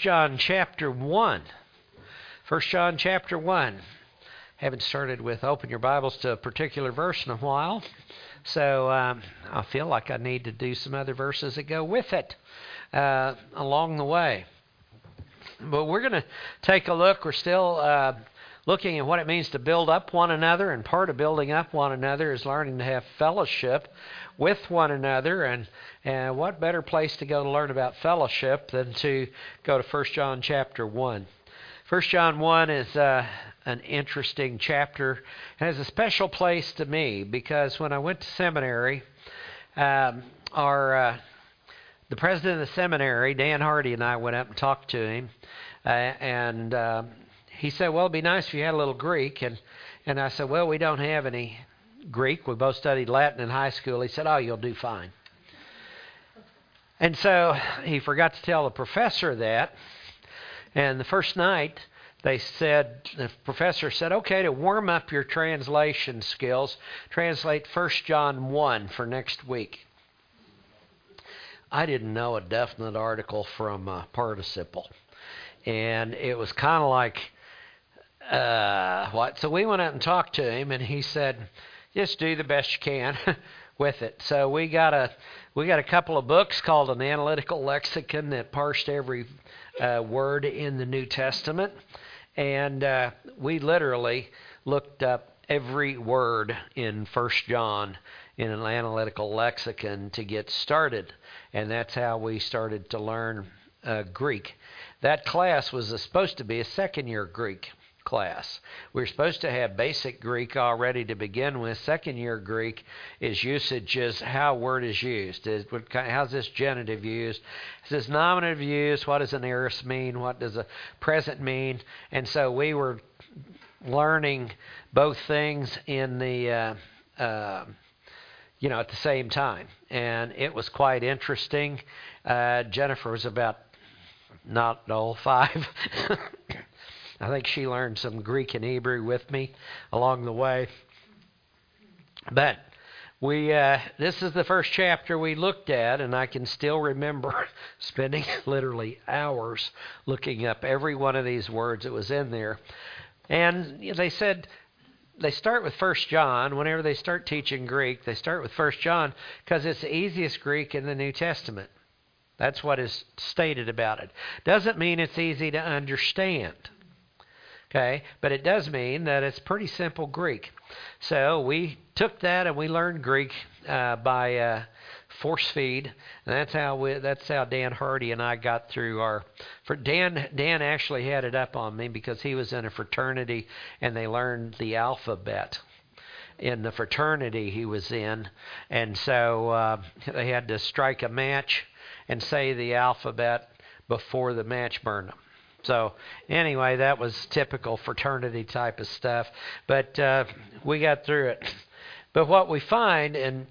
John chapter 1. 1 John chapter 1. Haven't started with open your Bibles to a particular verse in a while, so I feel like I need to do some other verses that go with it along the way. But we're going to take a look. We're still looking at what it means to build up one another, and part of building up one another is learning to have fellowship with one another. And what better place to go to learn about fellowship than to go to 1 John chapter 1. 1 John 1 is an interesting chapter. It has a special place to me because when I went to seminary, the president of the seminary, Dan Hardy, and I went up and talked to him. He said, well, it'd be nice if you had a little Greek. And I said, well, we don't have any Greek. We both studied Latin in high school. He said, oh, you'll do fine. And so he forgot to tell the professor that. And the first night, the professor said, okay, to warm up your translation skills, translate 1 John 1 for next week. I didn't know a definite article from a participle. And it was kind of like, what? So we went out and talked to him, and he said, just do the best you can with it. So we got a couple of books called an analytical lexicon that parsed every word in the New Testament. And we literally looked up every word in 1 John in an analytical lexicon to get started. And that's how we started to learn Greek. That class was supposed to be a second-year Greek class. We were supposed to have basic Greek already to begin with. Second-year Greek is usages, how a word is used. How's this genitive used? Is this nominative used? What does an aorist mean? What does a present mean? And so we were learning both things in the at the same time. And it was quite interesting. Jennifer was about 5. I think she learned some Greek and Hebrew with me along the way. But this is the first chapter we looked at, and I can still remember spending literally hours looking up every one of these words that was in there. And they said they start with 1 John. Whenever they start teaching Greek, they start with 1 John because it's the easiest Greek in the New Testament. That's what is stated about it. Doesn't mean it's easy to understand. Okay, but it does mean that it's pretty simple Greek. So we took that and we learned Greek by force feed, and that's how Dan Hardy and I got through Dan actually had it up on me because he was in a fraternity and they learned the alphabet in the fraternity he was in, and so they had to strike a match and say the alphabet before the match burned them. So anyway, that was typical fraternity type of stuff. But we got through it. But what we find in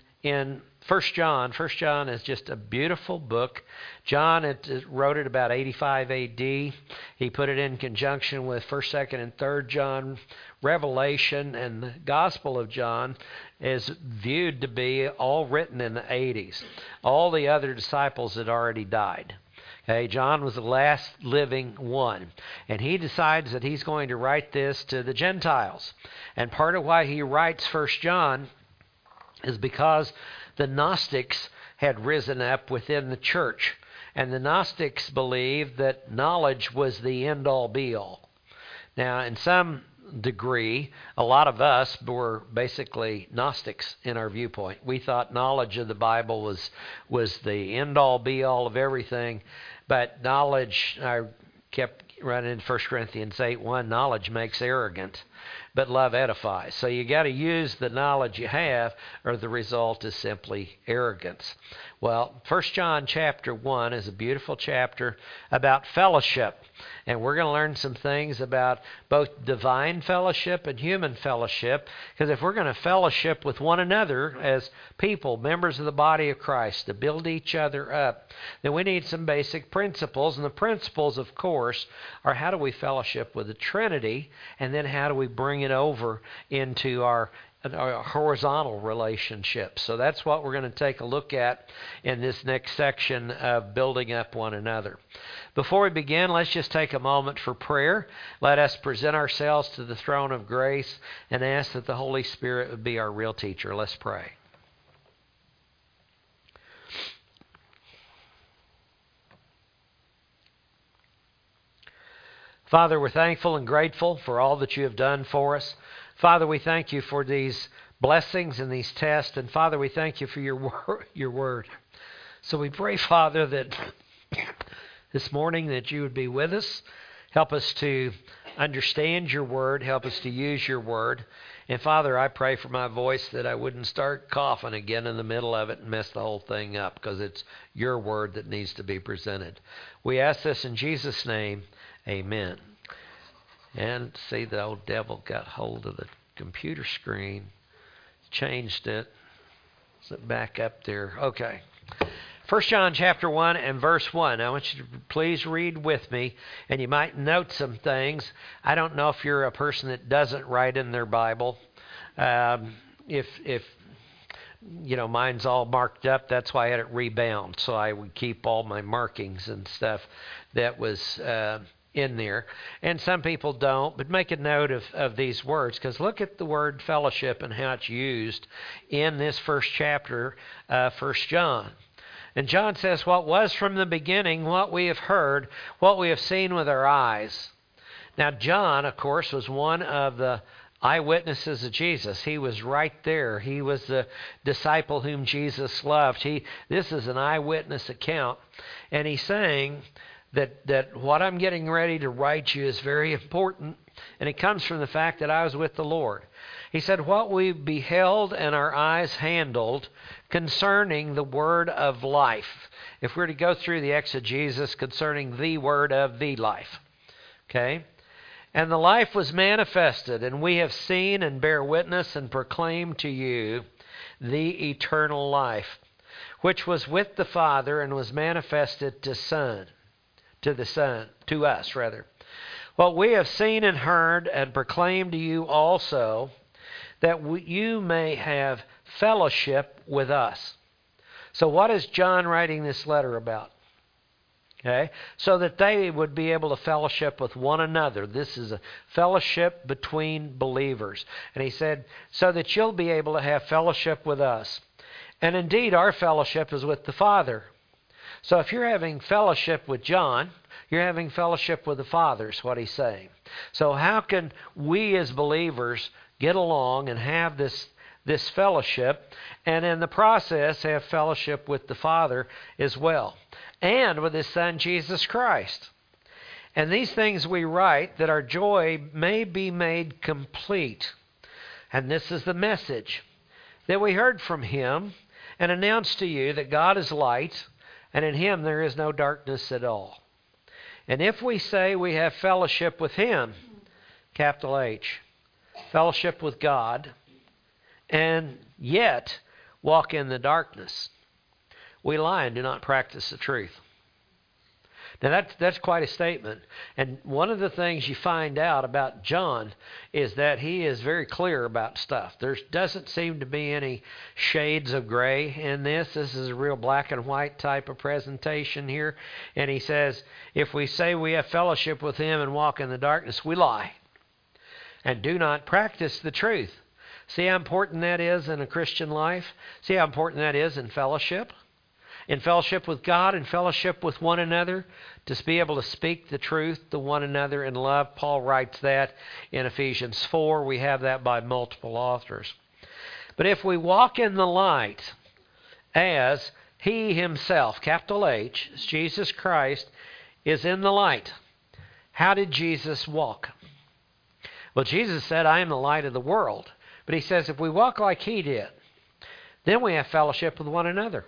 1 John is just a beautiful book. John wrote it about 85 A.D. He put it in conjunction with 1st, 2nd, and 3rd John. Revelation and the Gospel of John is viewed to be all written in the 80s. All the other disciples had already died. Okay, John was the last living one. And he decides that he's going to write this to the Gentiles. And part of why he writes 1 John is because the Gnostics had risen up within the church. And the Gnostics believed that knowledge was the end-all be-all. Now, in some degree, a lot of us were basically Gnostics in our viewpoint. We thought knowledge of the Bible was the end-all be-all of everything. But knowledge, I kept running in 1 Corinthians 8:1, knowledge makes arrogant, but love edifies. So you got to use the knowledge you have, or the result is simply arrogance. Well, 1 John chapter 1 is a beautiful chapter about fellowship. And we're going to learn some things about both divine fellowship and human fellowship. Because if we're going to fellowship with one another as people, members of the body of Christ, to build each other up, then we need some basic principles. And the principles, of course, are how do we fellowship with the Trinity, and then how do we bring it over into our a horizontal relationship. So that's what we're going to take a look at in this next section of building up one another. Before we begin, let's just take a moment for prayer. Let us present ourselves to the throne of grace and ask that the Holy Spirit would be our real teacher. Let's pray. Father, we're thankful and grateful for all that you have done for us. Father, we thank you for these blessings and these tests. And Father, we thank you for your word. So we pray, Father, that this morning that you would be with us. Help us to understand your word. Help us to use your word. And Father, I pray for my voice that I wouldn't start coughing again in the middle of it and mess the whole thing up, because it's your word that needs to be presented. We ask this in Jesus' name. Amen. And see, the old devil got hold of the computer screen, changed it. Is it back up there? Okay. 1 John chapter 1 and verse 1. I want you to please read with me, and you might note some things. I don't know if you're a person that doesn't write in their Bible. If you know, mine's all marked up. That's why I had it rebound, so I would keep all my markings and stuff that was in there. And some people don't, but make a note of these words, because look at the word fellowship and how it's used in this first chapter, 1 John. And John says, what was from the beginning, what we have heard, what we have seen with our eyes. Now, John, of course, was one of the eyewitnesses of Jesus. He was right there. He was the disciple whom Jesus loved. This is an eyewitness account. And he's saying that what I'm getting ready to write you is very important, and it comes from the fact that I was with the Lord. He said, what we beheld and our eyes handled concerning the word of life. If we're to go through the exegesis concerning the word of the life. Okay? And the life was manifested, and we have seen and bear witness and proclaim to you the eternal life, which was with the Father and was manifested to us. What we have seen and heard and proclaimed to you also, that you may have fellowship with us. So what is John writing this letter about? Okay, so that they would be able to fellowship with one another. This is a fellowship between believers. And he said, so that you'll be able to have fellowship with us. And indeed, our fellowship is with the Father. So if you're having fellowship with John, you're having fellowship with the Father, is what he's saying. So how can we as believers get along and have this fellowship, and in the process have fellowship with the Father as well, and with His Son Jesus Christ? And these things we write, that our joy may be made complete. And this is the message that we heard from Him and announced to you, that God is light, and in Him there is no darkness at all. And if we say we have fellowship with Him, capital H, fellowship with God, and yet walk in the darkness, we lie and do not practice the truth. Now that's quite a statement. And one of the things you find out about John is that he is very clear about stuff. There doesn't seem to be any shades of gray in this. This is a real black and white type of presentation here. And he says, if we say we have fellowship with Him and walk in the darkness, we lie and do not practice the truth. See how important that is in a Christian life? See how important that is in fellowship? In fellowship with God and fellowship with one another, to be able to speak the truth to one another in love. Paul writes that in Ephesians 4. We have that by multiple authors. But if we walk in the light as He Himself, capital H, Jesus Christ, is in the light. How did Jesus walk? Well, Jesus said, I am the light of the world. But He says if we walk like He did, then we have fellowship with one another.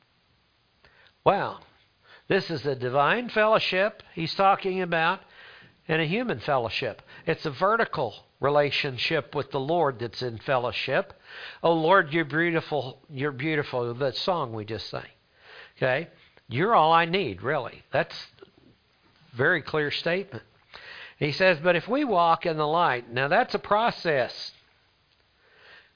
Wow. This is a divine fellowship He's talking about, and a human fellowship. It's a vertical relationship with the Lord that's in fellowship. Oh Lord, you're beautiful. You're beautiful. That song we just sang. Okay? You're all I need, really. That's a very clear statement. He says, but if we walk in the light, now that's a process.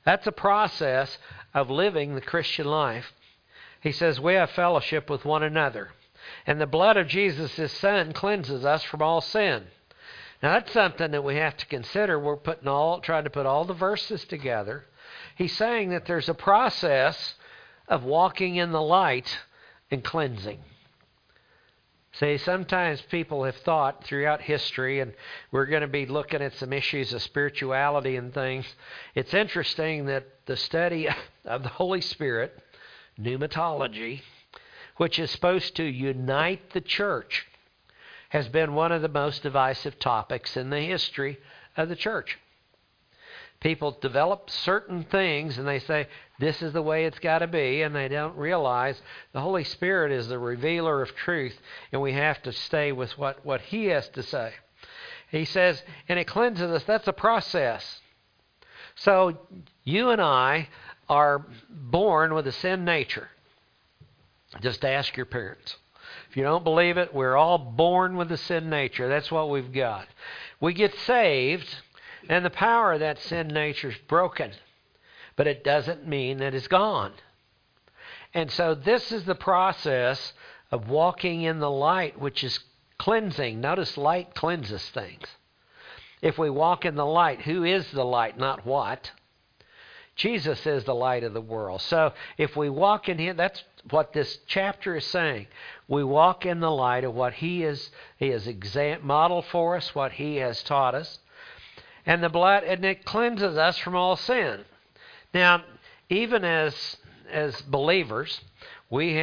That's a process of living the Christian life. He says, we have fellowship with one another. And the blood of Jesus, His Son, cleanses us from all sin. Now that's something that we have to consider. We're trying to put all the verses together. He's saying that there's a process of walking in the light and cleansing. See, sometimes people have thought throughout history, and we're going to be looking at some issues of spirituality and things. It's interesting that the study of the Holy Spirit, pneumatology, which is supposed to unite the church, has been one of the most divisive topics in the history of the church. People develop certain things and they say, this is the way it's got to be, and they don't realize the Holy Spirit is the revealer of truth, and we have to stay with what He has to say. He says, and it cleanses us. That's a process. So you and I are born with a sin nature. Just ask your parents. If you don't believe it, we're all born with a sin nature. That's what we've got. We get saved, and the power of that sin nature is broken. But it doesn't mean that it's gone. And so this is the process of walking in the light, which is cleansing. Notice light cleanses things. If we walk in the light, who is the light, not what? Jesus is the light of the world. So if we walk in Him, that's what this chapter is saying. We walk in the light of what He has modeled for us, what He has taught us. And the blood, and it cleanses us from all sin. Now, even as believers, we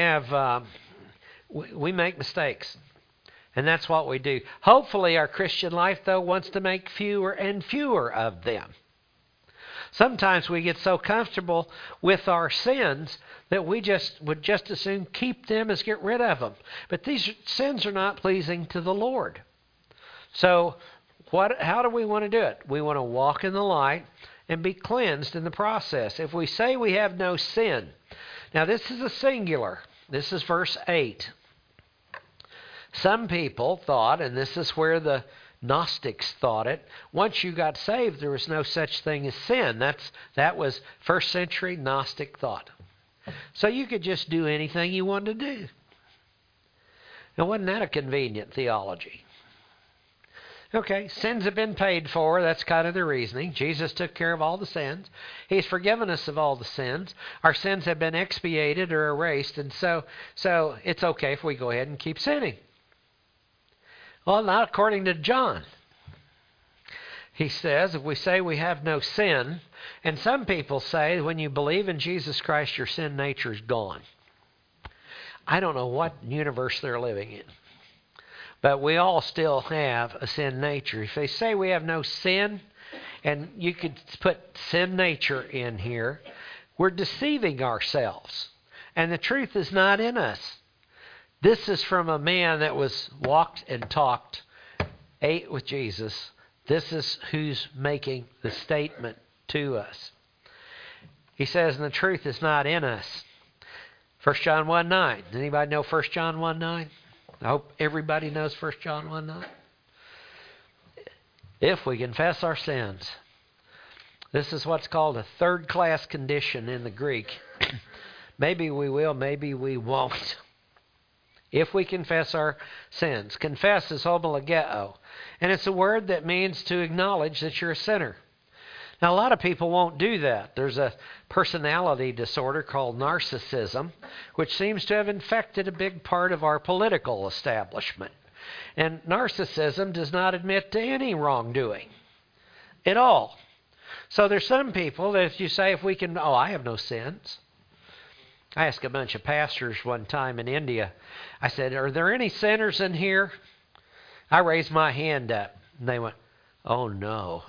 make mistakes. And that's what we do. Hopefully our Christian life, though, wants to make fewer and fewer of them. Sometimes we get so comfortable with our sins that we would just as soon keep them as get rid of them. But these sins are not pleasing to the Lord. So how do we want to do it? We want to walk in the light and be cleansed in the process. If we say we have no sin, now this is a singular. This is verse 8. Some people thought, and this is where the Gnostics thought it, once you got saved, there was no such thing as sin. That was first century Gnostic thought. So you could just do anything you wanted to do. Now, wasn't that a convenient theology? Okay, sins have been paid for. That's kind of the reasoning. Jesus took care of all the sins. He's forgiven us of all the sins. Our sins have been expiated or erased, and so it's okay if we go ahead and keep sinning. Well, not according to John. He says, if we say we have no sin, and some people say when you believe in Jesus Christ, your sin nature is gone. I don't know what universe they're living in. But we all still have a sin nature. If they say we have no sin, and you could put sin nature in here, we're deceiving ourselves. And the truth is not in us. This is from a man that walked and talked, ate with Jesus. This is who's making the statement to us. He says, and the truth is not in us. 1 John 1:9. Does anybody know 1 John 1:9? I hope everybody knows 1 John 1:9. If we confess our sins. This is what's called a third-class condition in the Greek. Maybe we will, maybe we won't. If we confess our sins. Confess is homologeo. And it's a word that means to acknowledge that you're a sinner. Now, a lot of people won't do that. There's a personality disorder called narcissism, which seems to have infected a big part of our political establishment. And narcissism does not admit to any wrongdoing at all. So there's some people that if you say, I have no sins. I asked a bunch of pastors one time in India. I said, are there any sinners in here? I raised my hand up. And they went, oh no.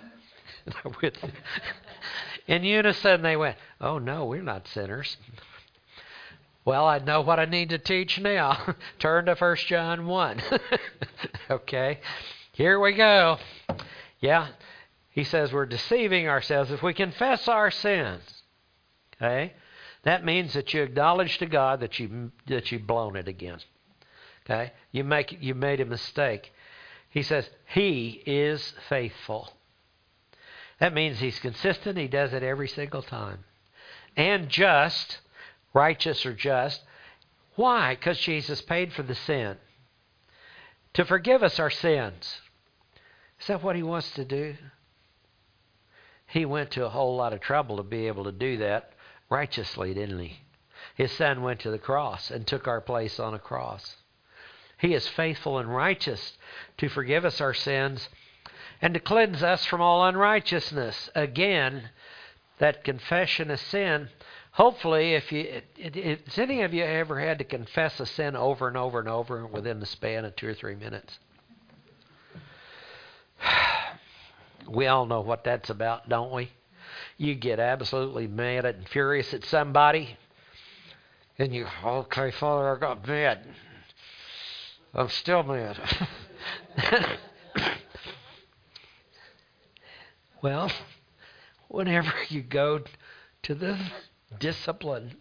In unison they went, oh no, we're not sinners. Well, I know what I need to teach now. Turn to 1 John 1. Okay, here we go. Yeah, he says we're deceiving ourselves if we confess our sins. Okay, that means that you acknowledge to God that you've blown it again. Okay, you made a mistake. He says He is faithful. That means He's consistent. He does it every single time. And just, righteous or just. Why? Because Jesus paid for the sin. To forgive us our sins. Is that what He wants to do? He went to a whole lot of trouble to be able to do that righteously, didn't He? His Son went to the cross and took our place on a cross. He is faithful and righteous to forgive us our sins and to cleanse us from all unrighteousness. Again, that confession of sin. Hopefully, has any of you ever had to confess a sin over and over and over within the span of 2 or 3 minutes? We all know what that's about, don't we? You get absolutely mad and furious at somebody, and you, okay, Father, I got mad. I'm still mad. Well, whenever you go to the discipline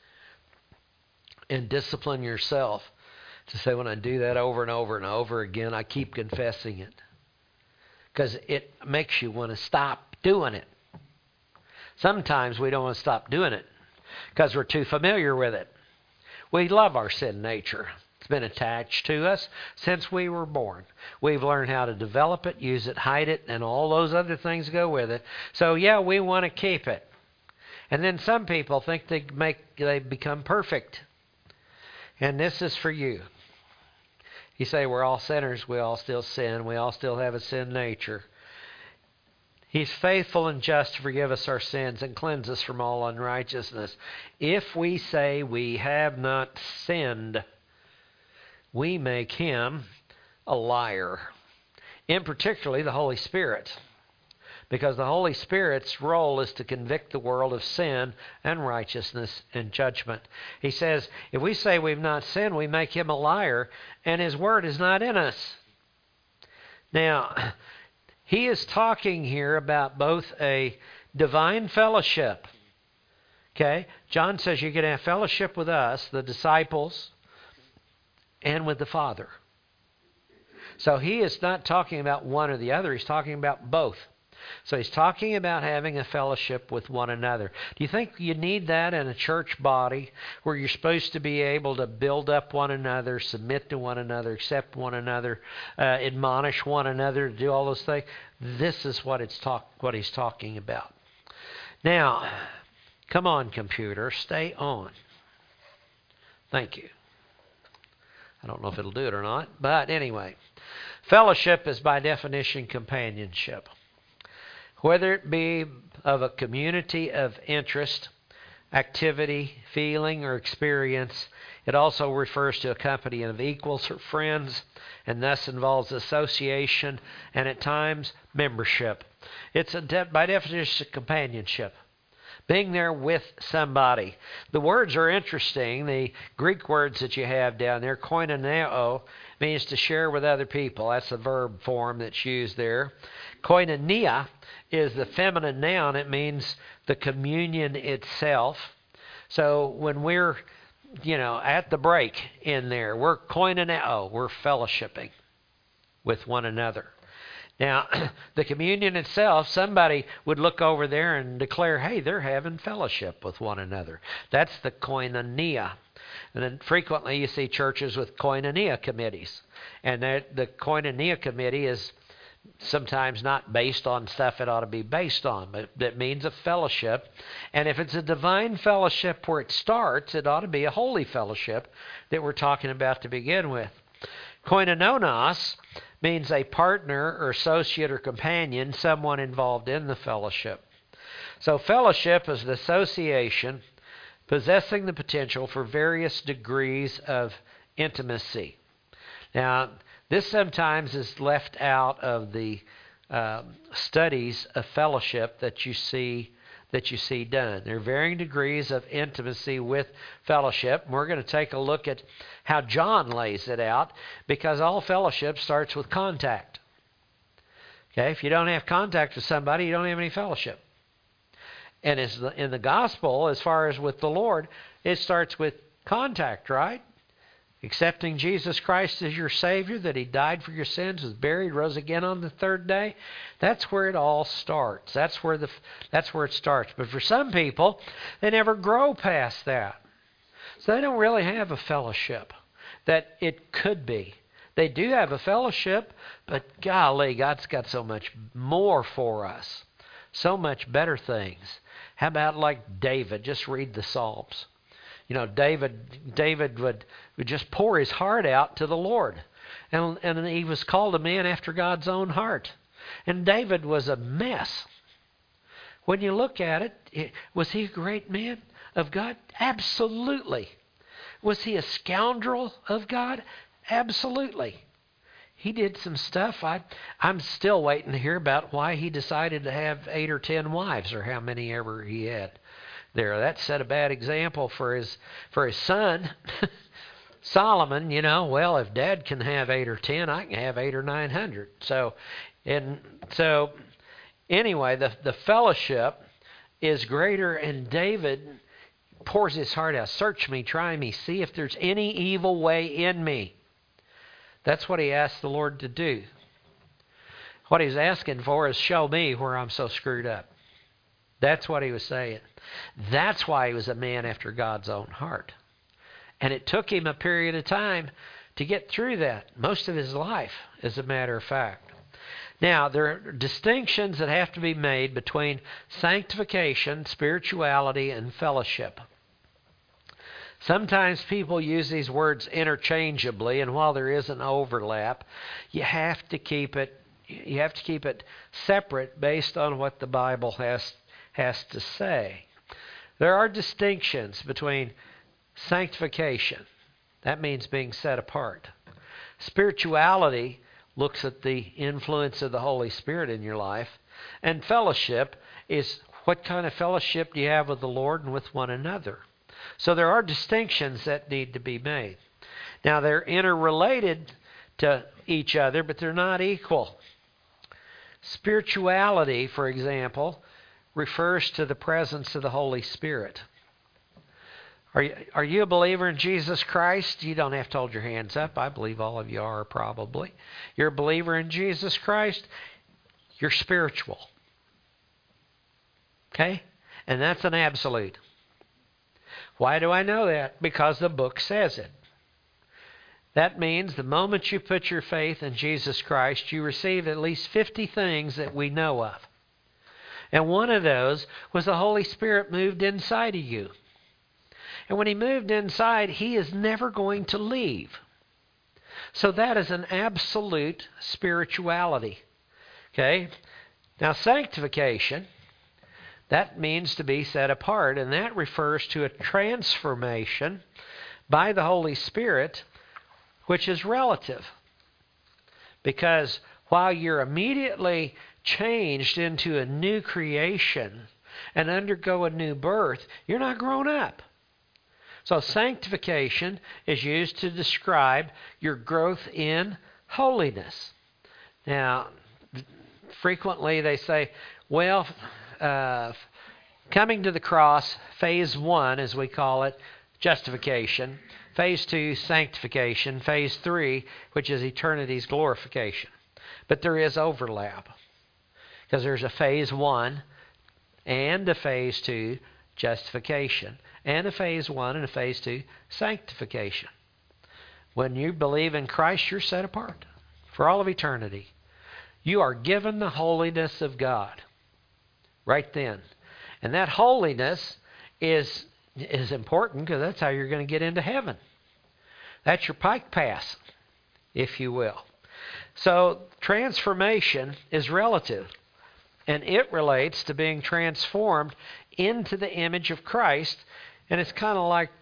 and discipline yourself to say, when I do that over and over and over again, I keep confessing it. Because it makes you want to stop doing it. Sometimes we don't want to stop doing it because we're too familiar with it. We love our sin nature. It's been attached to us since we were born. We've learned how to develop it, use it, hide it, and all those other things go with it. So yeah, we want to keep it. And then some people think they become perfect. And this is for you. You say we're all sinners, we all still sin, we all still have a sin nature. He's faithful and just to forgive us our sins and cleanse us from all unrighteousness. If we say we have not sinned, we make Him a liar. In particularly the Holy Spirit. Because the Holy Spirit's role is to convict the world of sin and righteousness and judgment. He says, if we say we've not sinned, we make Him a liar, and His word is not in us. Now, He is talking here about both a divine fellowship. Okay? John says you can have fellowship with us, the disciples, and with the Father. So He is not talking about one or the other. He's talking about both. So He's talking about having a fellowship with one another. Do you think you need that in a church body where you're supposed to be able to build up one another, submit to one another, accept one another, admonish one another, do all those things? This is what He's talking about. Now, come on, computer, stay on. Thank you. I don't know if it'll do it or not, but anyway. Fellowship is by definition companionship. Whether it be of a community of interest, activity, feeling, or experience, it also refers to a company of equals or friends, and thus involves association and at times membership. It's by definition companionship. Being there with somebody. The words are interesting. The Greek words that you have down there, koinoneo, means to share with other people. That's the verb form that's used there. Koinonia is the feminine noun. It means the communion itself. So when we're, at the break in there, we're koinoneo, we're fellowshipping with one another. Now, the communion itself, somebody would look over there and declare, hey, they're having fellowship with one another. That's the koinonia. And then frequently you see churches with koinonia committees. And the koinonia committee is sometimes not based on stuff it ought to be based on, but that means a fellowship. And if it's a divine fellowship where it starts, it ought to be a holy fellowship that we're talking about to begin with. Koinonos means a partner or associate or companion, someone involved in the fellowship. So fellowship is an association possessing the potential for various degrees of intimacy. Now, this sometimes is left out of the studies of fellowship that you see done. There are varying degrees of intimacy with fellowship. We're going to take a look at how John lays it out, because all fellowship starts with contact. Okay, if you don't have contact with somebody, you don't have any fellowship. And in the gospel, as far as with the Lord, it starts with contact, right? accepting Jesus Christ as your Savior, that He died for your sins, was buried, rose again on the third day, that's where it all starts. That's where it starts. But for some people, they never grow past that. So they don't really have a fellowship that it could be. They do have a fellowship, but golly, God's got so much more for us. So much better things. How about like David? Just read the Psalms. You know, David would just pour his heart out to the Lord. And he was called a man after God's own heart. And David was a mess. When you look at it, was he a great man of God? Absolutely. Was he a scoundrel of God? Absolutely. He did some stuff. I'm still waiting to hear about why he decided to have 8 or 10 wives, or how many ever he had there. That set a bad example for his son. Solomon, you know, well, if Dad can have 8 or 10, I can have 800 or 900. So anyway, the fellowship is greater, and David pours his heart out. Search me, try me, see if there's any evil way in me. That's what he asked the Lord to do. What he's asking for is, show me where I'm so screwed up. That's what he was saying. That's why he was a man after God's own heart. And it took him a period of time to get through that. Most of his life, as a matter of fact. Now, there are distinctions that have to be made between sanctification, spirituality, and fellowship. Sometimes people use these words interchangeably, and while there is an overlap, you have to keep it separate based on what the Bible has to say. There are distinctions between sanctification. That means being set apart. Spirituality looks at the influence of the Holy Spirit in your life. And fellowship is, what kind of fellowship do you have with the Lord and with one another? So there are distinctions that need to be made. Now, they're interrelated to each other, but they're not equal. Spirituality, for example, refers to the presence of the Holy Spirit. Are you a believer in Jesus Christ? You don't have to hold your hands up. I believe all of you are, probably. You're a believer in Jesus Christ. You're spiritual. Okay? And that's an absolute. Why do I know that? Because the book says it. That means the moment you put your faith in Jesus Christ, you receive at least 50 things that we know of. And one of those was the Holy Spirit moved inside of you. And when He moved inside, He is never going to leave. So that is an absolute spirituality. Okay? Now, sanctification, that means to be set apart, and that refers to a transformation by the Holy Spirit, which is relative. Because while you're immediately changed into a new creation and undergo a new birth, you're not grown up. So sanctification is used to describe your growth in holiness. Now, frequently they say, well, coming to the cross, phase 1, as we call it, justification. Phase 2, sanctification. Phase 3, which is eternity's glorification. But there is overlap. Because there's a phase 1 and a phase 2, justification. And a phase 1 and a phase 2, sanctification. When you believe in Christ, you're set apart for all of eternity. You are given the holiness of God right then. And that holiness is important because that's how you're going to get into heaven. That's your pike pass, if you will. So transformation is relative, and it relates to being transformed into the image of Christ. And it's kind of like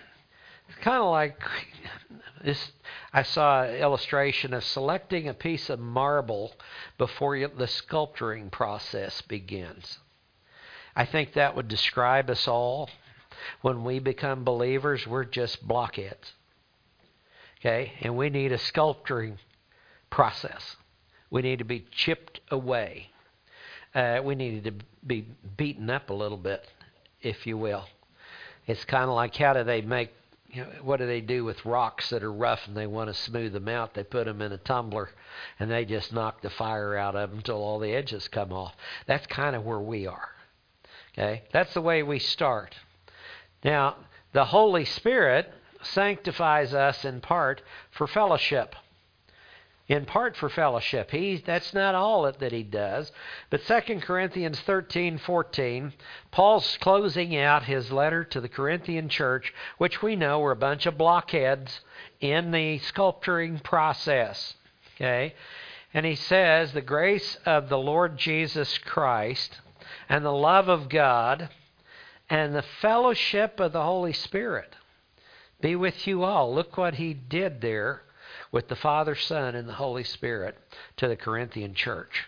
this. I saw an illustration of selecting a piece of marble before the sculpturing process begins. I think that would describe us all. When we become believers, we're just blockheads. Okay? And we need a sculpturing process. We need to be chipped away. We need to be beaten up a little bit, if you will. It's kind of like, how do they make what do they do with rocks that are rough and they want to smooth them out? They put them in a tumbler and they just knock the fire out of them until all the edges come off. That's kind of where we are. Okay? That's the way we start. Now, the Holy Spirit sanctifies us in part for fellowship. In part for fellowship. That's not all that he does. But 2 Corinthians 13:14, Paul's closing out his letter to the Corinthian church, which we know were a bunch of blockheads in the sculpturing process. Okay? And he says, the grace of the Lord Jesus Christ and the love of God and the fellowship of the Holy Spirit be with you all. Look what he did there with the Father, Son, and the Holy Spirit to the Corinthian church.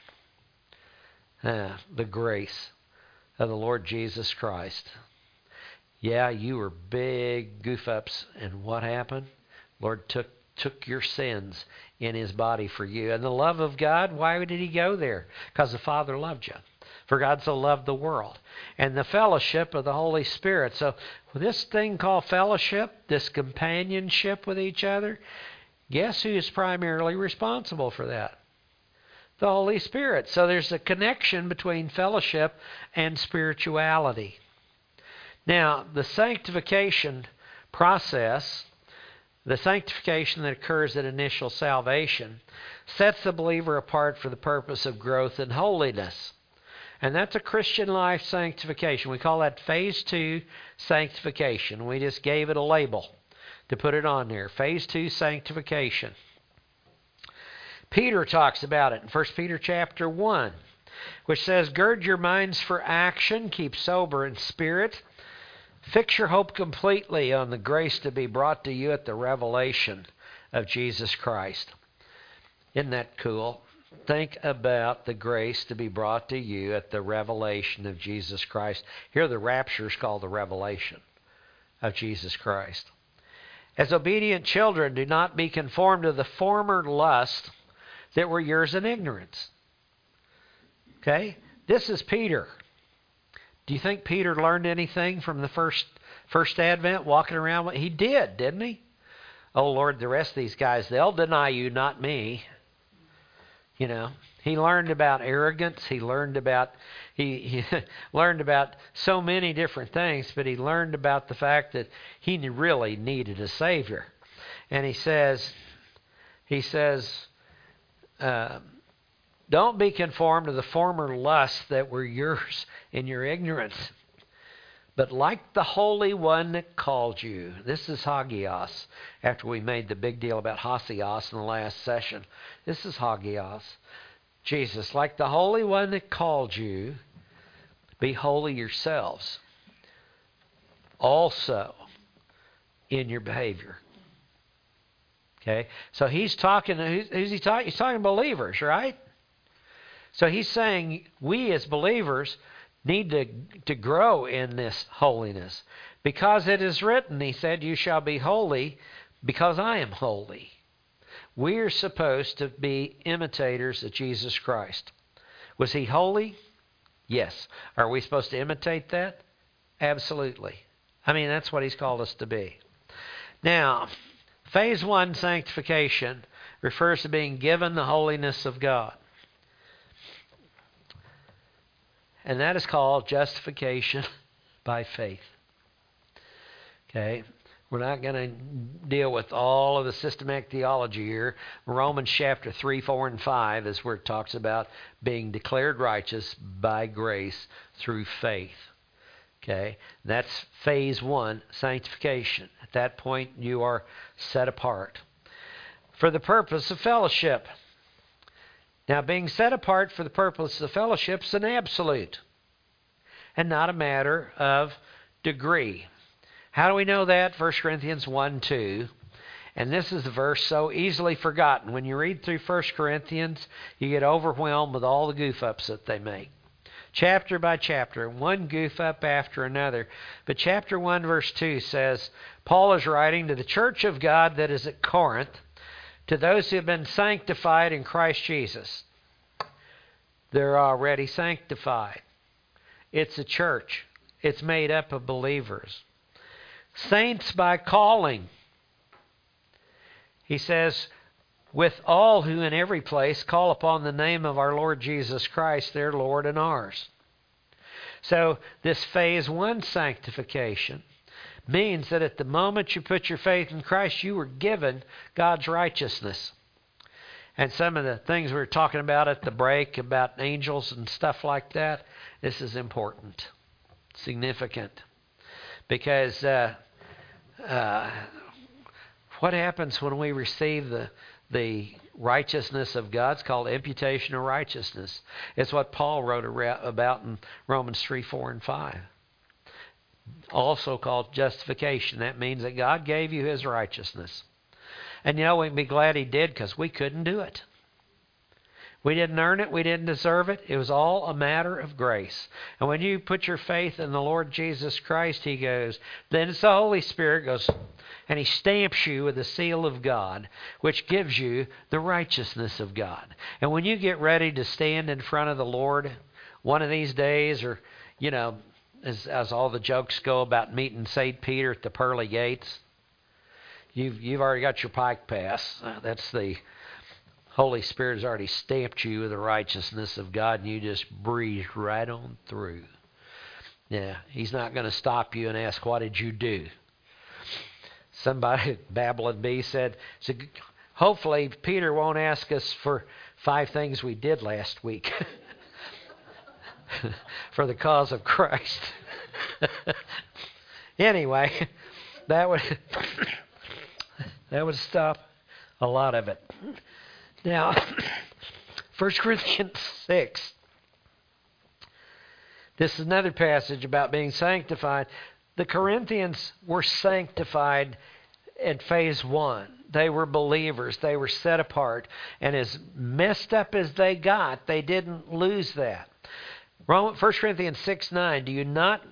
The grace of the Lord Jesus Christ. Yeah, you were big goof-ups, and what happened? Lord took your sins in his body for you. And the love of God, why did he go there? Because the Father loved you. For God so loved the world. And the fellowship of the Holy Spirit. So this thing called fellowship, this companionship with each other, guess who is primarily responsible for that? The Holy Spirit. So there's a connection between fellowship and spirituality. Now, the sanctification process, the sanctification that occurs at initial salvation, sets the believer apart for the purpose of growth in holiness. And that's a Christian life sanctification. We call that Phase 2 sanctification. We just gave it a label to put it on there. Phase 2 sanctification. Peter talks about it in 1 Peter chapter 1, which says, gird your minds for action, keep sober in spirit, fix your hope completely on the grace to be brought to you at the revelation of Jesus Christ. Isn't that cool? Think about the grace to be brought to you at the revelation of Jesus Christ. Here the rapture is called the revelation of Jesus Christ. As obedient children, do not be conformed to the former lusts that were yours in ignorance. Okay? This is Peter. Do you think Peter learned anything from the first Advent, walking around? He did, didn't he? Oh, Lord, the rest of these guys, they'll deny you, not me. You know, he learned about arrogance. He learned about he learned about so many different things, but he learned about the fact that he really needed a Savior. And he says, don't be conformed to the former lusts that were yours in your ignorance, but like the Holy One that called you. This is Hagios, after we made the big deal about Hosios in the last session. This is Hagios. Jesus, like the Holy One that called you, be holy yourselves also in your behavior. Okay? So he's talking, who's he talking? He's talking to believers, right? So he's saying we as believers need to grow in this holiness. Because it is written, he said, you shall be holy because I am holy. We are supposed to be imitators of Jesus Christ. Was he holy? Yes. Are we supposed to imitate that? Absolutely. I mean, that's what he's called us to be. Now, Phase 1 sanctification refers to being given the holiness of God. And that is called justification by faith. Okay? We're not going to deal with all of the systematic theology here. Romans chapter 3, 4, and 5 is where it talks about being declared righteous by grace through faith. Okay? That's Phase 1, sanctification. At that point, you are set apart for the purpose of fellowship. Now, being set apart for the purpose of fellowship is an absolute and not a matter of degree. How do we know that? 1 Corinthians 1:2. And this is a verse so easily forgotten. When you read through 1 Corinthians, you get overwhelmed with all the goof-ups that they make. Chapter by chapter, one goof-up after another. But chapter 1, verse 2 says, Paul is writing to the church of God that is at Corinth, to those who have been sanctified in Christ Jesus. They're already sanctified. It's a church. It's made up of believers. Saints by calling. He says, with all who in every place call upon the name of our Lord Jesus Christ, their Lord and ours. So this phase 1 sanctification means that at the moment you put your faith in Christ, you were given God's righteousness. And some of the things we were talking about at the break about angels and stuff like that, this is important, significant. Because what happens when we receive the righteousness of God? It's called imputation of righteousness. It's what Paul wrote about in Romans 3, 4, and 5. Also called justification. That means that God gave you His righteousness. And you know, we can be glad He did, because we couldn't do it. We didn't earn it. We didn't deserve it. It was all a matter of grace. And when you put your faith in the Lord Jesus Christ, He goes, then it's the Holy Spirit goes, and He stamps you with the seal of God, which gives you the righteousness of God. And when you get ready to stand in front of the Lord one of these days, or, you know, as all the jokes go about meeting St. Peter at the pearly gates, you've already got your pike pass. That's the Holy Spirit has already stamped you with the righteousness of God, and you just breathe right on through. Yeah, He's not going to stop you and ask, what did you do? Somebody at Babylon B said, hopefully Peter won't ask us for 5 things we did last week for the cause of Christ. Anyway, that would stop a lot of it. Now, 1 Corinthians 6. This is another passage about being sanctified. The Corinthians were sanctified in phase 1. They were believers. They were set apart. And as messed up as they got, they didn't lose that. 1 Corinthians 6:9. Do you not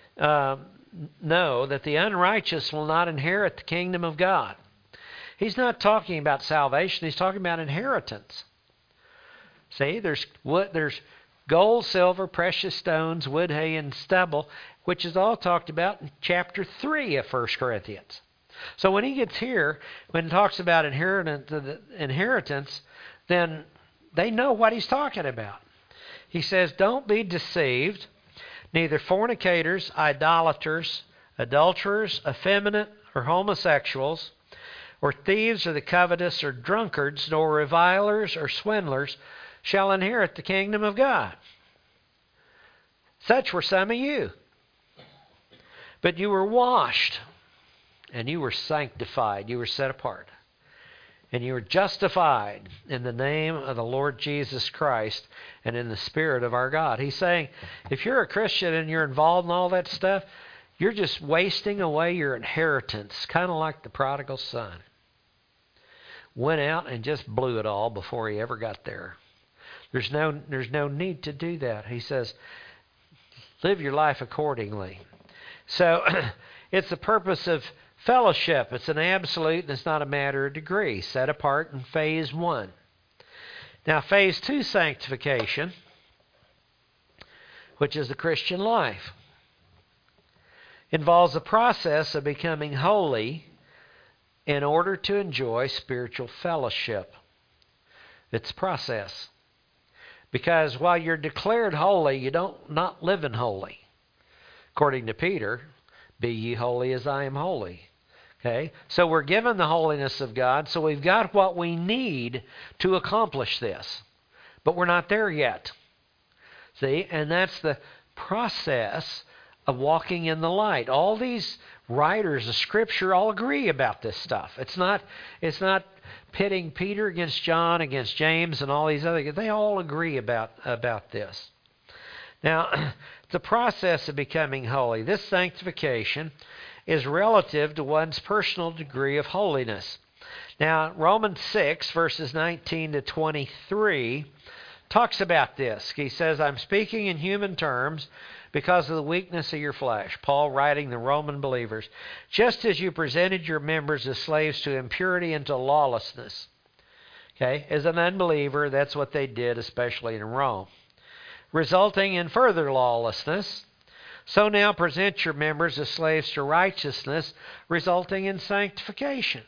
know that the unrighteous will not inherit the kingdom of God? He's not talking about salvation. He's talking about inheritance. See, there's gold, silver, precious stones, wood, hay, and stubble, which is all talked about in chapter 3 of 1 Corinthians. So when he gets here, when he talks about inheritance, then they know what he's talking about. He says, don't be deceived, neither fornicators, idolaters, adulterers, effeminate, or homosexuals, or thieves, or the covetous, or drunkards, nor revilers, or swindlers shall inherit the kingdom of God. Such were some of you. But you were washed, and you were sanctified, you were set apart, and you were justified in the name of the Lord Jesus Christ and in the Spirit of our God. He's saying, if you're a Christian and you're involved in all that stuff, you're just wasting away your inheritance, kind of like the prodigal son. Went out and just blew it all before he ever got there. There's no need to do that. He says, live your life accordingly. So it's the purpose of fellowship. It's an absolute, and it's not a matter of degree. Set apart in phase 1. Now, phase 2 sanctification, which is the Christian life, involves the process of becoming holy in order to enjoy spiritual fellowship. It's a process. Because while you're declared holy, you don't not living holy. According to Peter, be ye holy as I am holy. Okay? So we're given the holiness of God, so we've got what we need to accomplish this. But we're not there yet. See? And that's the process of walking in the light. All these writers of Scripture all agree about this stuff. It's not pitting Peter against John, against James, and all these other guys. They all agree about this. Now, the process of becoming holy, this sanctification is relative to one's personal degree of holiness. Now, Romans 6, verses 19 to 23, talks about this. He says, I'm speaking in human terms because of the weakness of your flesh. Paul writing the Roman believers. Just as you presented your members as slaves to impurity and to lawlessness. Okay? As an unbeliever, that's what they did, especially in Rome. Resulting in further lawlessness, So now present your members as slaves to righteousness, resulting in sanctification.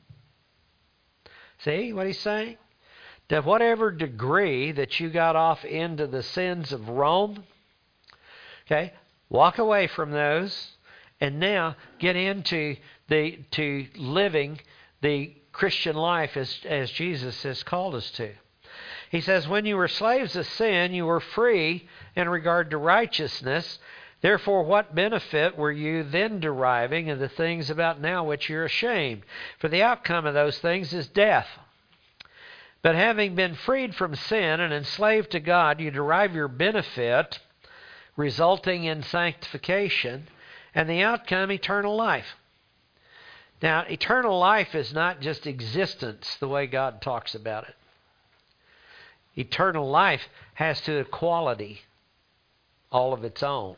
See what he's saying? To whatever degree that you got off into the sins of Rome, okay, walk away from those and now get into to living the Christian life as Jesus has called us to. He says, when you were slaves of sin, you were free in regard to righteousness. Therefore, what benefit were you then deriving of the things about now which you're ashamed? For the outcome of those things is death. But having been freed from sin and enslaved to God, you derive your benefit, resulting in sanctification, and the outcome, eternal life. Now, eternal life is not just existence the way God talks about it. Eternal life has to a quality all of its own.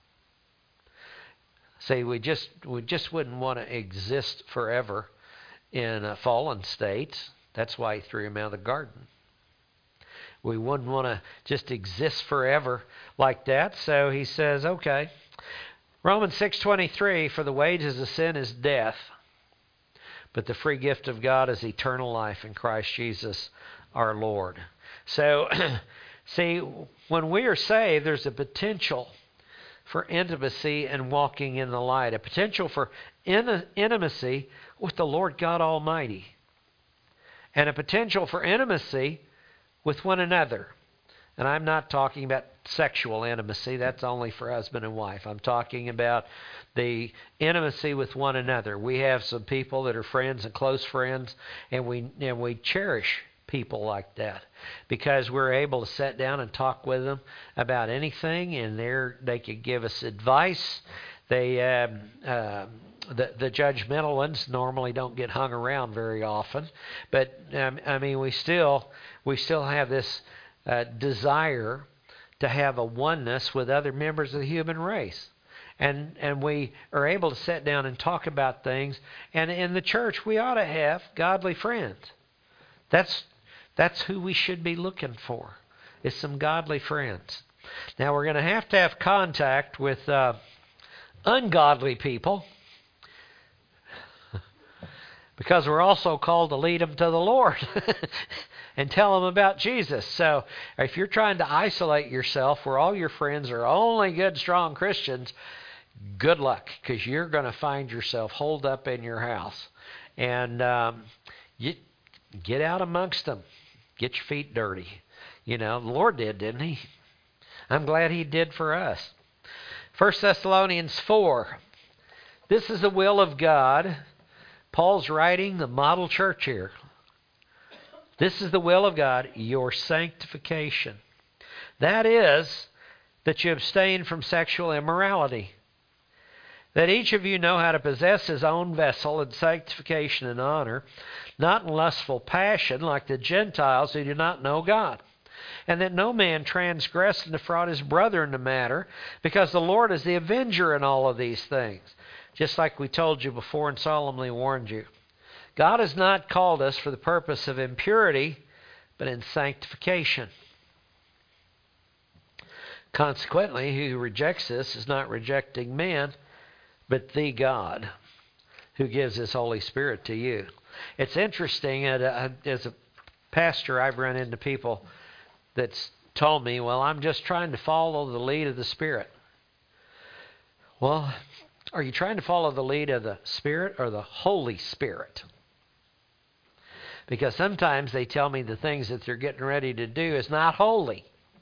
See, we just wouldn't want to exist forever in a fallen state. That's why he threw him out of the garden. We wouldn't want to just exist forever like that. So he says, okay. Romans 6:23, for the wages of sin is death, but the free gift of God is eternal life in Christ Jesus our Lord. So, see, when we are saved, there's a potential for intimacy and walking in the light, a potential for intimacy with the Lord God Almighty, and a potential for intimacy with one another. And I'm not talking about sexual intimacy. That's only for husband and wife. I'm talking about the intimacy with one another. We have some people that are friends and close friends, and we cherish people like that because we're able to sit down and talk with them about anything, and they could give us advice. The judgmental ones normally don't get hung around very often, but we still have this desire to have a oneness with other members of the human race, and we are able to sit down and talk about things. And in the church, we ought to have godly friends. That's who we should be looking for, is some godly friends. Now we're going to have contact with ungodly people, because we're also called to lead them to the Lord and tell them about Jesus. So if you're trying to isolate yourself where all your friends are only good, strong Christians, good luck, because you're going to find yourself holed up in your house. And you get out amongst them. Get your feet dirty. You know, the Lord did, didn't he? I'm glad he did for us. 1 Thessalonians 4. This is the will of God. Paul's writing the model church here. This is the will of God, your sanctification. That is, that you abstain from sexual immorality. That each of you know how to possess his own vessel in sanctification and honor, not in lustful passion like the Gentiles who do not know God. And that no man transgress and defraud his brother in the matter, because the Lord is the avenger in all of these things. Just like we told you before and solemnly warned you. God has not called us for the purpose of impurity, but in sanctification. Consequently, he who rejects this is not rejecting man, but the God who gives his Holy Spirit to you. It's interesting, as a pastor, I've run into people that's told me, well, I'm just trying to follow the lead of the Spirit. Well, are you trying to follow the lead of the Spirit or the Holy Spirit? Because sometimes they tell me the things that they're getting ready to do is not holy.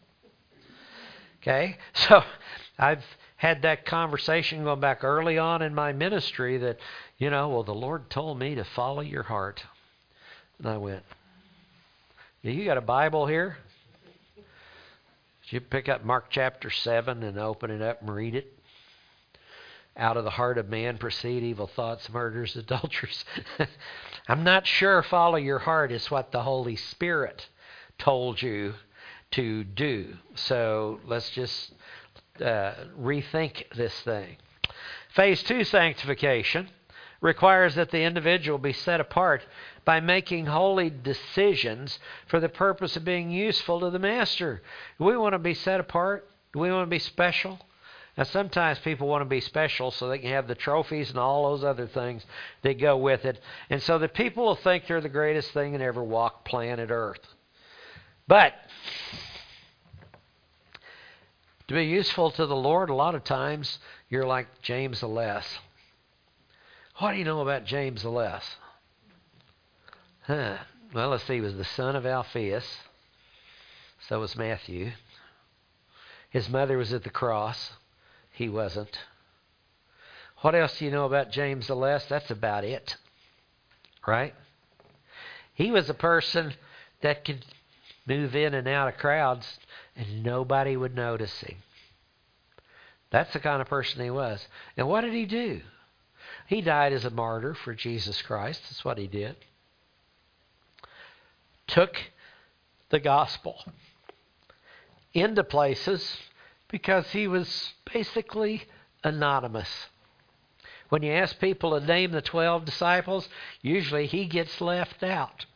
Okay? So I've had that conversation going back early on in my ministry that, well, the Lord told me to follow your heart. And I went, you got a Bible here? Did you pick up Mark chapter 7 and open it up and read it? Out of the heart of man proceed evil thoughts, murders, adulteries. I'm not sure follow your heart is what the Holy Spirit told you to do. So let's just rethink this thing. Phase 2 sanctification requires that the individual be set apart by making holy decisions for the purpose of being useful to the Master. Do we want to be set apart? Do we want to be special? Now, sometimes people want to be special so they can have the trophies and all those other things that go with it. And so that people will think they're the greatest thing that ever walked planet Earth. But to be useful to the Lord, a lot of times you're like James the Less. What do you know about James the Less? Well, let's see. He was the son of Alphaeus. So was Matthew. His mother was at the cross. He wasn't. What else do you know about James the Less? That's about it. Right? He was a person that could move in and out of crowds and nobody would notice him. That's the kind of person he was. And what did he do? He died as a martyr for Jesus Christ. That's what he did. Took the gospel into places because he was basically anonymous. When you ask people to name the 12 disciples, usually he gets left out.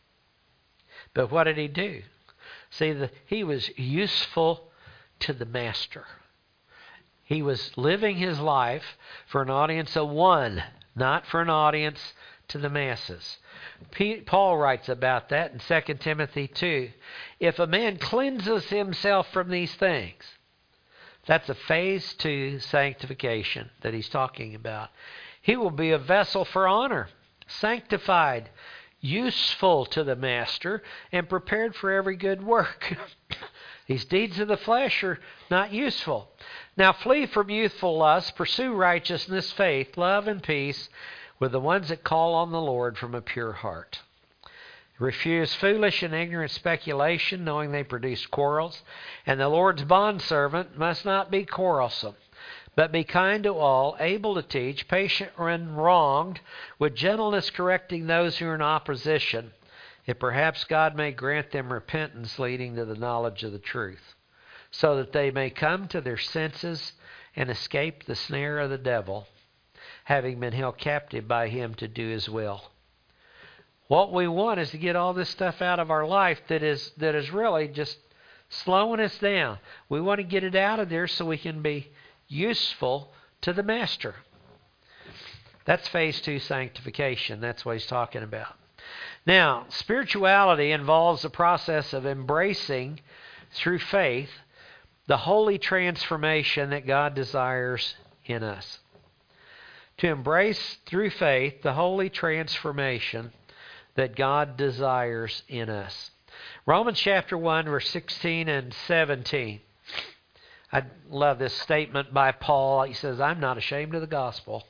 But what did he do? See, he was useful to the master. He was living his life for an audience of one, not for an audience to the masses. Paul writes about that in 2 Timothy 2. If a man cleanses himself from these things, that's a phase 2 sanctification that he's talking about. He will be a vessel for honor, sanctified, useful to the master, and prepared for every good work. These deeds of the flesh are not useful. Now flee from youthful lust, pursue righteousness, faith, love, and peace with the ones that call on the Lord from a pure heart. Refuse foolish and ignorant speculation, knowing they produce quarrels. And the Lord's bondservant must not be quarrelsome, but be kind to all, able to teach, patient when wronged, with gentleness correcting those who are in opposition, that perhaps God may grant them repentance leading to the knowledge of the truth, so that they may come to their senses and escape the snare of the devil, having been held captive by him to do his will. What we want is to get all this stuff out of our life that is really just slowing us down. We want to get it out of there so we can be useful to the master. That's phase 2 sanctification. That's what he's talking about. Now, spirituality involves the process of embracing through faith the holy transformation that God desires in us. To embrace through faith the holy transformation that God desires in us. Romans chapter 1, verse 16 and 17. I love this statement by Paul. He says, I'm not ashamed of the gospel.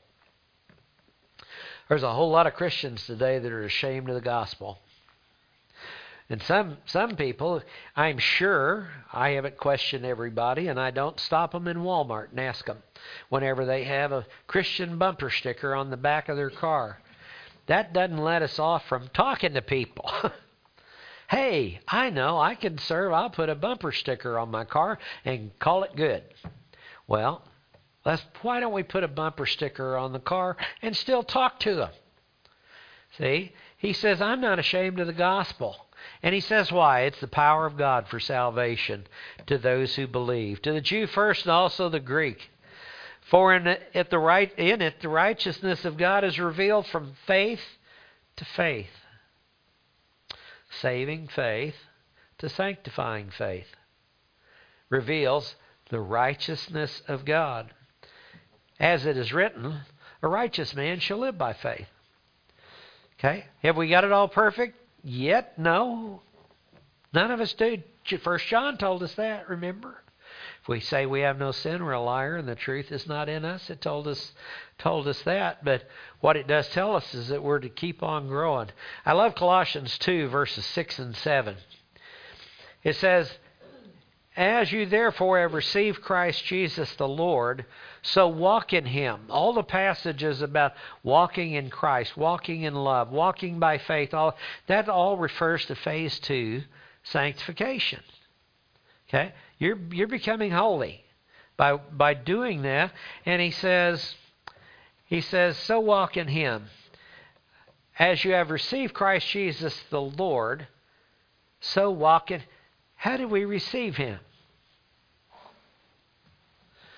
There's a whole lot of Christians today that are ashamed of the gospel. And some people, I'm sure, I haven't questioned everybody, and I don't stop them in Walmart and ask them whenever they have a Christian bumper sticker on the back of their car. That doesn't let us off from talking to people. Hey, I know I can serve. I'll put a bumper sticker on my car and call it good. Well, why don't we put a bumper sticker on the car and still talk to them? See, he says, I'm not ashamed of the gospel. And he says why? It's the power of God for salvation to those who believe. To the Jew first and also the Greek. For in it the righteousness of God is revealed from faith to faith. Saving faith to sanctifying faith. Reveals the righteousness of God. As it is written, a righteous man shall live by faith. Okay? Have we got it all perfect? Yet? No. None of us do. 1 John told us that, remember? If we say we have no sin, we're a liar and the truth is not in us. It told us that. But what it does tell us is that we're to keep on growing. I love Colossians 2, verses 6 and 7. It says, as you therefore have received Christ Jesus the Lord, so walk in him. All the passages about walking in Christ, walking in love, walking by faith, that all refers to phase 2 sanctification. Okay? You're becoming holy by doing that. And he says, so walk in him. As you have received Christ Jesus the Lord, so walk in. How do we receive him?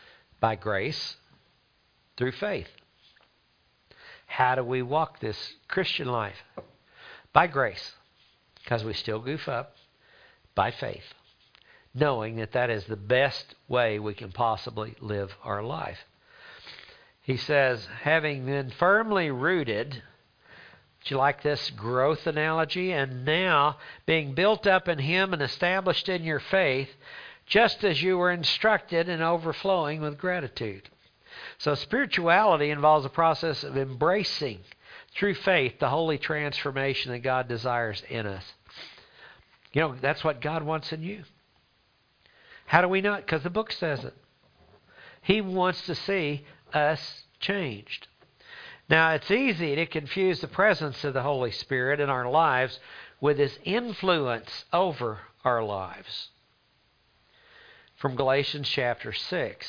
By grace, through faith. How do we walk this Christian life? By grace, because we still goof up. By faith, knowing that that is the best way we can possibly live our life. He says, having been firmly rooted, do you like this growth analogy? And now being built up in Him and established in your faith, just as you were instructed and overflowing with gratitude. So spirituality involves a process of embracing, through faith, the holy transformation that God desires in us. You know, that's what God wants in you. How do we know it? Because the book says it. He wants to see us changed. Now, it's easy to confuse the presence of the Holy Spirit in our lives with His influence over our lives. From Galatians chapter 6.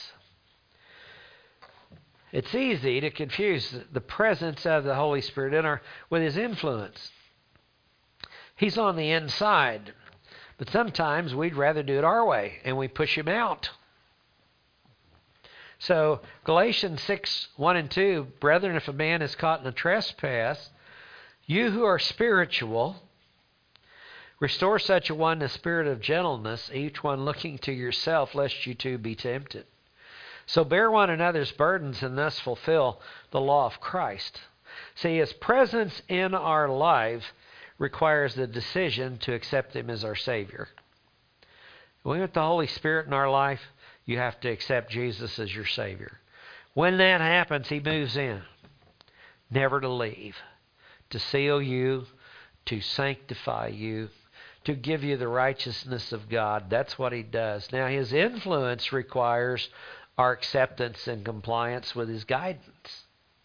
It's easy to confuse the presence of the Holy Spirit with His influence. He's on the inside, but sometimes we'd rather do it our way, and we push Him out. So, Galatians 6, 1 and 2, brethren, if a man is caught in a trespass, you who are spiritual, restore such a one in a spirit of gentleness, each one looking to yourself, lest you too be tempted. So bear one another's burdens and thus fulfill the law of Christ. See, His presence in our life requires the decision to accept Him as our Savior. When we want the Holy Spirit in our life, you have to accept Jesus as your Savior. When that happens, He moves in, never to leave, to seal you, to sanctify you, to give you the righteousness of God. That's what He does. Now, His influence requires our acceptance and compliance with His guidance.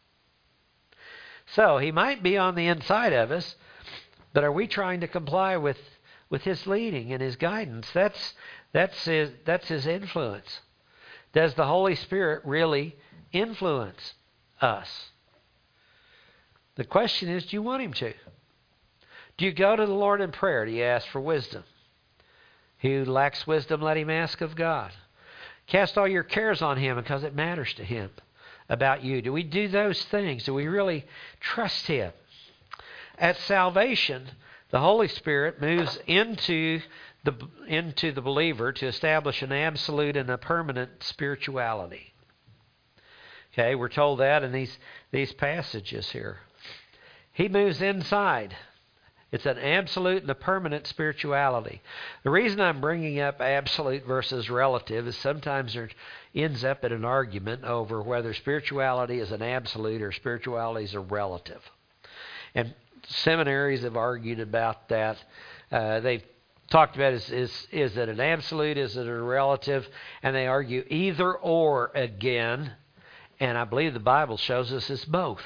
So, He might be on the inside of us, but are we trying to comply with His leading and His guidance? That's His influence. Does the Holy Spirit really influence us? The question is, do you want Him to? Do you go to the Lord in prayer? Do you ask for wisdom? He who lacks wisdom, let him ask of God. Cast all your cares on Him because it matters to Him about you. Do we do those things? Do we really trust Him? At salvation, the Holy Spirit moves into the believer to establish an absolute and a permanent spirituality. Okay, we're told that in these passages here. He moves inside. It's an absolute and a permanent spirituality. The reason I'm bringing up absolute versus relative is sometimes there ends up in an argument over whether spirituality is an absolute or spirituality is a relative. And seminaries have argued about that. They've talked about is it an absolute, is it a relative? And they argue either or again. And I believe the Bible shows us it's both.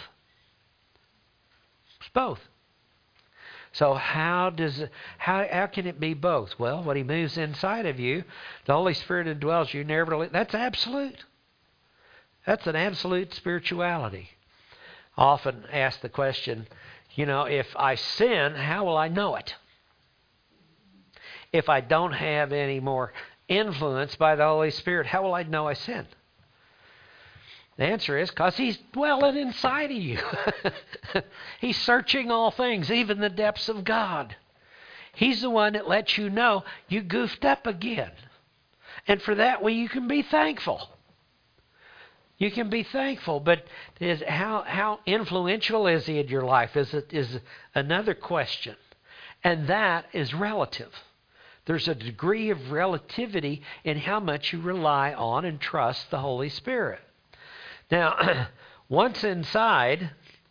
It's both. So how can it be both? Well, when He moves inside of you, the Holy Spirit indwells you, never. That's absolute. That's an absolute spirituality. I often ask the question, if I sin, how will I know it? If I don't have any more influence by the Holy Spirit, how will I know I sin? The answer is because He's dwelling inside of you. He's searching all things, even the depths of God. He's the one that lets you know you goofed up again. And for that, you can be thankful. You can be thankful, but how influential is He in your life is another question. And that is relative. There's a degree of relativity in how much you rely on and trust the Holy Spirit. Now, once inside,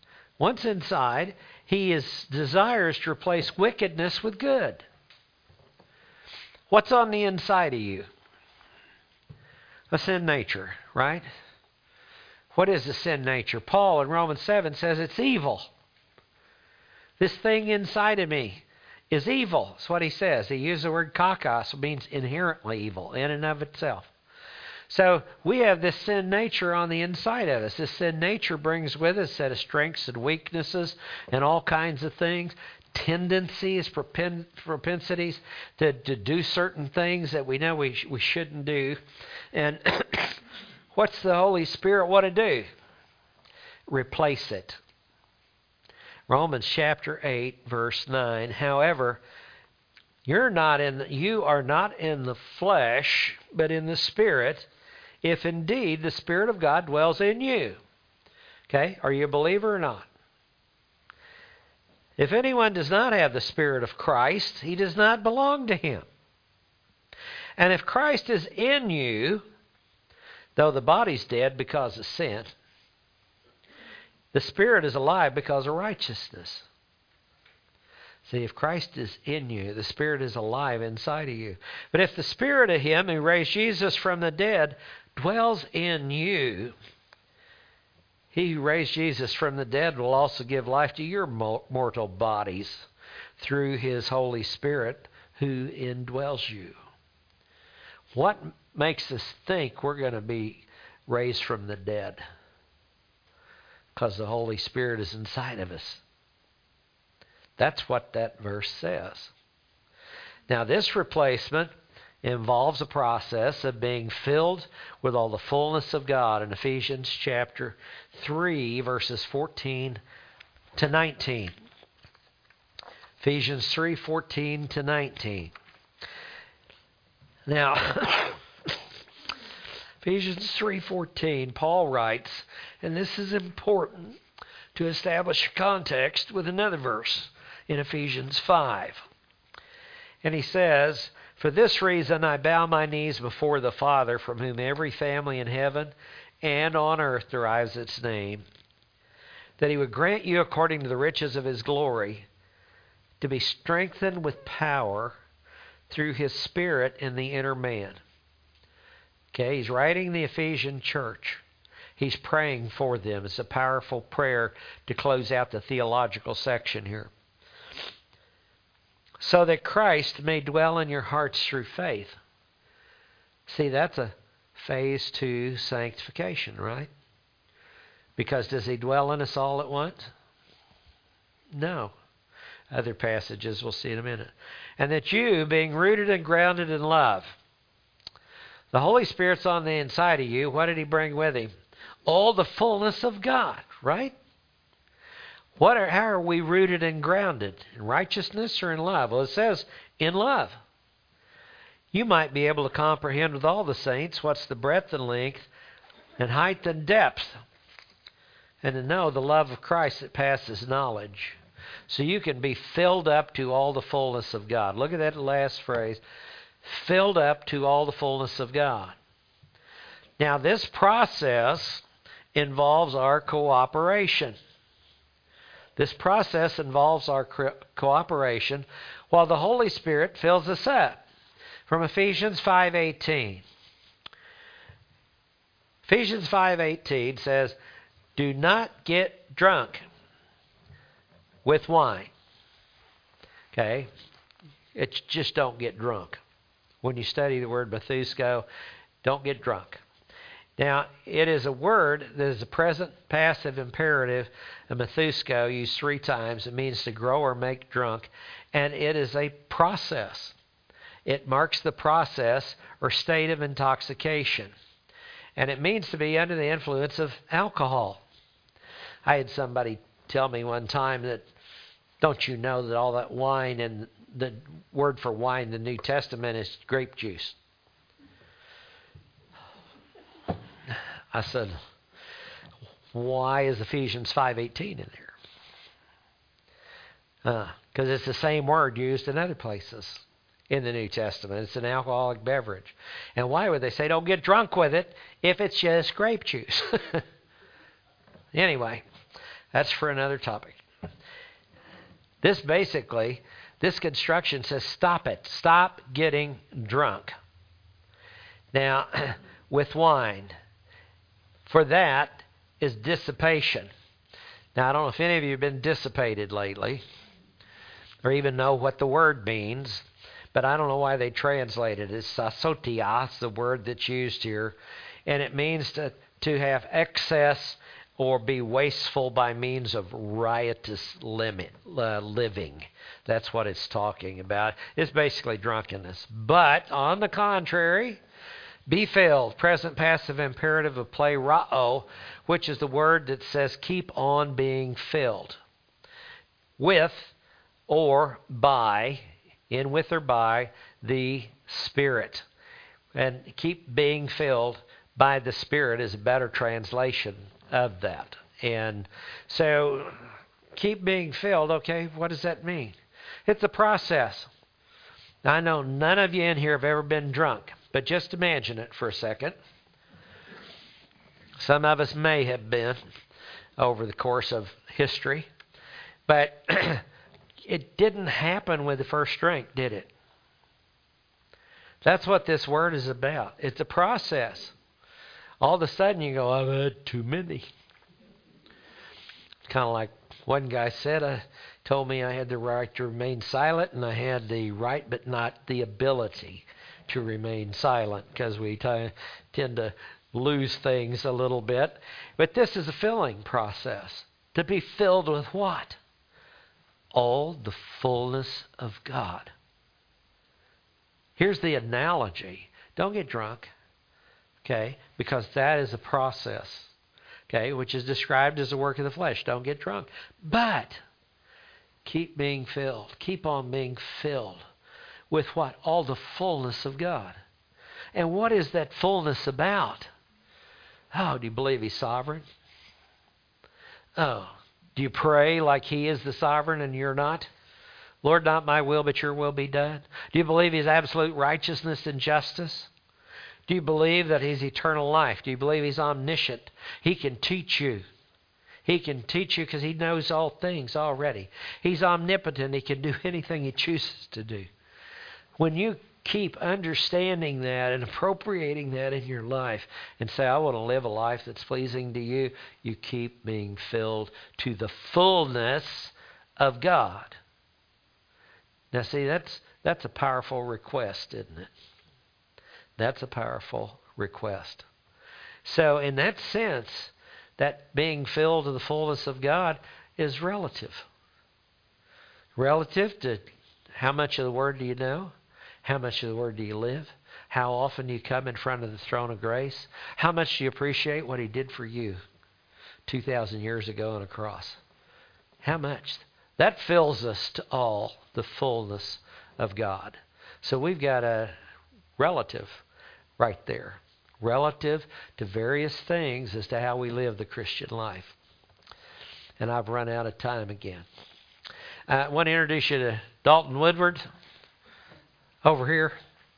He desires to replace wickedness with good. What's on the inside of you? A sin nature, right? What is the sin nature? Paul in Romans 7 says it's evil. This thing inside of me is evil. That's what he says. He used the word kakos, which means inherently evil in and of itself. So we have this sin nature on the inside of us. This sin nature brings with us a set of strengths and weaknesses and all kinds of things, tendencies, propensities to do certain things that we know we shouldn't do. And What's the Holy Spirit want to do? Replace it. Romans chapter 8, verse 9. However, you are not in the flesh, but in the Spirit, if indeed the Spirit of God dwells in you. Okay? Are you a believer or not? If anyone does not have the Spirit of Christ, he does not belong to him. And if Christ is in you, though the body's dead because of sin, the Spirit is alive because of righteousness. See, if Christ is in you, the Spirit is alive inside of you. But if the Spirit of Him who raised Jesus from the dead dwells in you, He who raised Jesus from the dead will also give life to your mortal bodies through His Holy Spirit who indwells you. What makes us think we're going to be raised from the dead? Because the Holy Spirit is inside of us. That's what that verse says. Now, this replacement involves a process of being filled with all the fullness of God in Ephesians chapter 3, verses 14 to 19. Ephesians 3, 14 to 19. Now, Ephesians 3:14, Paul writes, and this is important to establish context with another verse in Ephesians 5. And he says, "For this reason I bow my knees before the Father, from whom every family in heaven and on earth derives its name, that He would grant you according to the riches of His glory to be strengthened with power through His Spirit in the inner man." Okay, he's writing the Ephesian church. He's praying for them. It's a powerful prayer to close out the theological section here. So that Christ may dwell in your hearts through faith. See, that's a phase 2 sanctification, right? Because does He dwell in us all at once? No. Other passages we'll see in a minute. And that you, being rooted and grounded in love. The Holy Spirit's on the inside of you. What did He bring with Him? All the fullness of God, right? How are we rooted and grounded? In righteousness or in love? Well, it says in love. You might be able to comprehend with all the saints what's the breadth and length and height and depth, and to know the love of Christ that passes knowledge. So you can be filled up to all the fullness of God. Look at that last phrase. Filled up to all the fullness of God. Now, this process involves our cooperation. This process involves our cooperation while the Holy Spirit fills us up. From Ephesians 5:18. Ephesians 5:18 says, "Do not get drunk with wine." Okay? It's just don't get drunk. When you study the word bathusko, don't get drunk. Now, it is a word that is a present passive imperative, a bathusko, used 3 times. It means to grow or make drunk, and it is a process. It marks the process or state of intoxication, and it means to be under the influence of alcohol. I had somebody tell me one time that, don't you know that all that wine, and the word for wine in the New Testament is grape juice? I said, why is Ephesians 5:18 in there? Because it's the same word used in other places in the New Testament. It's an alcoholic beverage. And why would they say don't get drunk with it if it's just grape juice? Anyway, that's for another topic. This construction says stop it. Stop getting drunk. Now, with wine, for that is dissipation. Now, I don't know if any of you have been dissipated lately or even know what the word means, but I don't know why they translate it. It's sasotias, the word that's used here, and it means to have excess or be wasteful by means of riotous living. That's what it's talking about. It's basically drunkenness. But, on the contrary, Be filled, present passive imperative of plerao, which is the word that says keep on being filled. With or by, in with or by, the Spirit. And keep being filled by the Spirit is a better translation of that. And so keep being filled, okay, what does that mean? It's a process. I know none of you in here have ever been drunk, but just imagine it for a second. Some of us may have been over the course of history, but it didn't happen with the first drink, did it? That's what this word is about. It's a process. All of a sudden you go, I've had too many. Kind of like one guy said, told me I had the right to remain silent, and I had the right but not the ability to remain silent, because we tend to lose things a little bit. But this is a filling process. To be filled with what? All the fullness of God. Here's the analogy. Don't get drunk, okay, because that is a process, okay, which is described as the work of the flesh. Don't get drunk. But keep being filled. Keep on being filled with what? All the fullness of God. And what is that fullness about? Oh, do you believe He's sovereign? Oh, do you pray like He is the sovereign and you're not? Lord, not my will, but your will be done. Do you believe His absolute righteousness and justice? Do you believe that He's eternal life? Do you believe He's omniscient? He can teach you. He can teach you because He knows all things already. He's omnipotent. He can do anything He chooses to do. When you keep understanding that and appropriating that in your life and say, I want to live a life that's pleasing to you, you keep being filled to the fullness of God. Now see, that's a powerful request, isn't it? That's a powerful request. So in that sense, that being filled to the fullness of God is relative. Relative to how much of the Word do you know? How much of the Word do you live? How often do you come in front of the throne of grace? How much do you appreciate what He did for you 2,000 years ago on a cross? How much? That fills us to all the fullness of God. So we've got a relative right there. Relative to various things as to how we live the Christian life. And I've run out of time again. I want to introduce you to Dalton Woodward. Over here.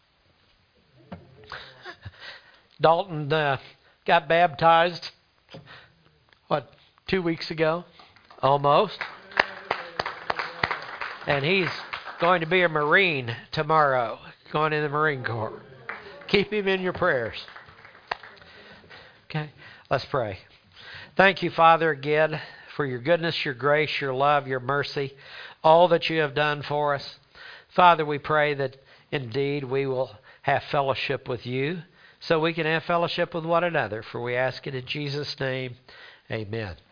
Dalton got baptized, 2 weeks ago? Almost. And he's going to be a Marine tomorrow, going in the Marine Corps. Keep him in your prayers. Okay, let's pray. Thank you, Father, again, for your goodness, your grace, your love, your mercy, all that you have done for us. Father, we pray that indeed we will have fellowship with you so we can have fellowship with one another. For we ask it in Jesus' name. Amen.